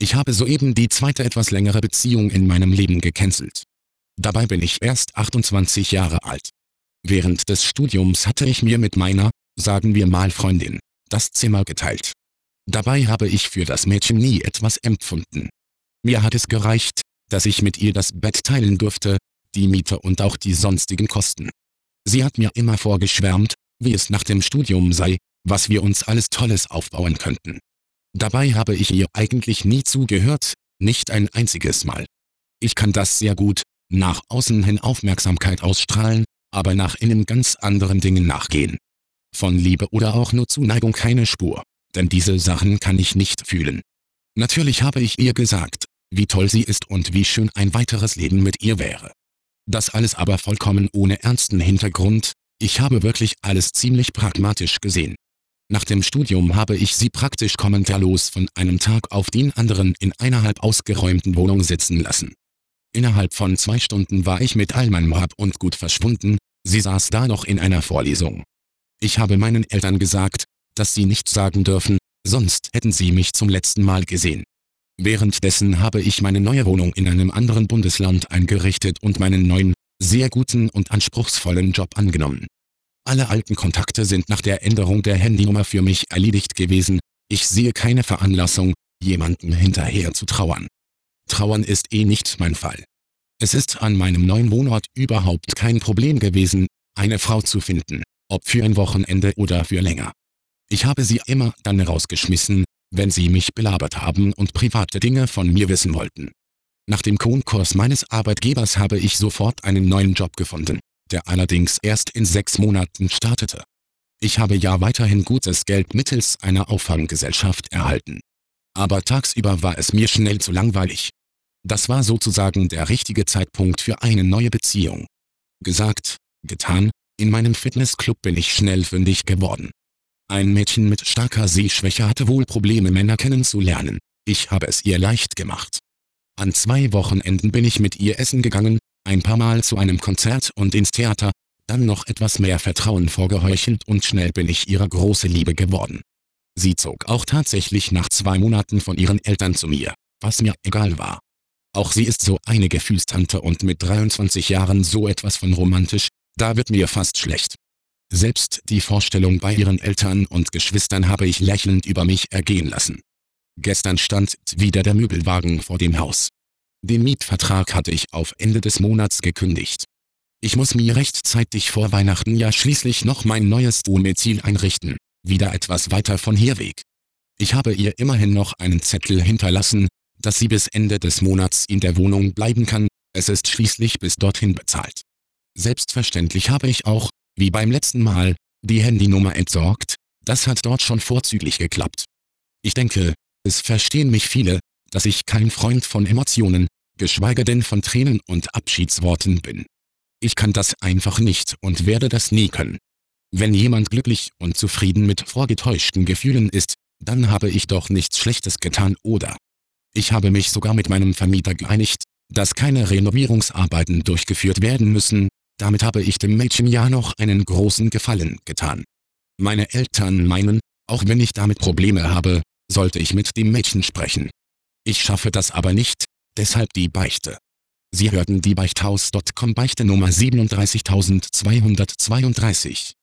Ich habe soeben die zweite etwas längere Beziehung in meinem Leben gecancelt. Dabei bin ich erst 28 Jahre alt. Während des Studiums hatte ich mir mit meiner, sagen wir mal Freundin, das Zimmer geteilt. Dabei habe ich für das Mädchen nie etwas empfunden. Mir hat es gereicht, dass ich mit ihr das Bett teilen durfte, die Miete und auch die sonstigen Kosten. Sie hat mir immer vorgeschwärmt, wie es nach dem Studium sei, was wir uns alles Tolles aufbauen könnten. Dabei habe ich ihr eigentlich nie zugehört, nicht ein einziges Mal. Ich kann das sehr gut, nach außen hin Aufmerksamkeit ausstrahlen, aber nach innen ganz anderen Dingen nachgehen. Von Liebe oder auch nur Zuneigung keine Spur, denn diese Sachen kann ich nicht fühlen. Natürlich habe ich ihr gesagt, wie toll sie ist und wie schön ein weiteres Leben mit ihr wäre. Das alles aber vollkommen ohne ernsten Hintergrund, ich habe wirklich alles ziemlich pragmatisch gesehen. Nach dem Studium habe ich sie praktisch kommentarlos von einem Tag auf den anderen in einer halb ausgeräumten Wohnung sitzen lassen. Innerhalb von 2 Stunden war ich mit all meinem Hab und Gut verschwunden, sie saß da noch in einer Vorlesung. Ich habe meinen Eltern gesagt, dass sie nichts sagen dürfen, sonst hätten sie mich zum letzten Mal gesehen. Währenddessen habe ich meine neue Wohnung in einem anderen Bundesland eingerichtet und meinen neuen, sehr guten und anspruchsvollen Job angenommen. Alle alten Kontakte sind nach der Änderung der Handynummer für mich erledigt gewesen, ich sehe keine Veranlassung, jemandem hinterher zu trauern. Trauern ist nicht mein Fall. Es ist an meinem neuen Wohnort überhaupt kein Problem gewesen, eine Frau zu finden, ob für ein Wochenende oder für länger. Ich habe sie immer dann rausgeschmissen, wenn sie mich belabert haben und private Dinge von mir wissen wollten. Nach dem Konkurs meines Arbeitgebers habe ich sofort einen neuen Job gefunden, der allerdings erst in 6 Monaten startete. Ich habe ja weiterhin gutes Geld mittels einer Auffanggesellschaft erhalten. Aber tagsüber war es mir schnell zu langweilig. Das war sozusagen der richtige Zeitpunkt für eine neue Beziehung. Gesagt, getan, in meinem Fitnessclub bin ich schnell fündig geworden. Ein Mädchen mit starker Sehschwäche hatte wohl Probleme, Männer kennenzulernen. Ich habe es ihr leicht gemacht. An 2 Wochenenden bin ich mit ihr essen gegangen, ein paar Mal zu einem Konzert und ins Theater, dann noch etwas mehr Vertrauen vorgeheuchelt und schnell bin ich ihre große Liebe geworden. Sie zog auch tatsächlich nach 2 Monaten von ihren Eltern zu mir, was mir egal war. Auch sie ist so eine Gefühlstante und mit 23 Jahren so etwas von romantisch, da wird mir fast schlecht. Selbst die Vorstellung bei ihren Eltern und Geschwistern habe ich lächelnd über mich ergehen lassen. Gestern stand wieder der Möbelwagen vor dem Haus. Den Mietvertrag hatte ich auf Ende des Monats gekündigt. Ich muss mir rechtzeitig vor Weihnachten ja schließlich noch mein neues Domizil einrichten, wieder etwas weiter von hier weg. Ich habe ihr immerhin noch einen Zettel hinterlassen, dass sie bis Ende des Monats in der Wohnung bleiben kann, es ist schließlich bis dorthin bezahlt. Selbstverständlich habe ich auch, wie beim letzten Mal, die Handynummer entsorgt, das hat dort schon vorzüglich geklappt. Ich denke, es verstehen mich viele, dass ich kein Freund von Emotionen, geschweige denn von Tränen und Abschiedsworten bin. Ich kann das einfach nicht und werde das nie können. Wenn jemand glücklich und zufrieden mit vorgetäuschten Gefühlen ist, dann habe ich doch nichts Schlechtes getan, oder? Ich habe mich sogar mit meinem Vermieter geeinigt, dass keine Renovierungsarbeiten durchgeführt werden müssen, damit habe ich dem Mädchen ja noch einen großen Gefallen getan. Meine Eltern meinen, auch wenn ich damit Probleme habe, sollte ich mit dem Mädchen sprechen. Ich schaffe das aber nicht, deshalb die Beichte. Sie hörten die Beichthaus.com Beichte Nummer 37232.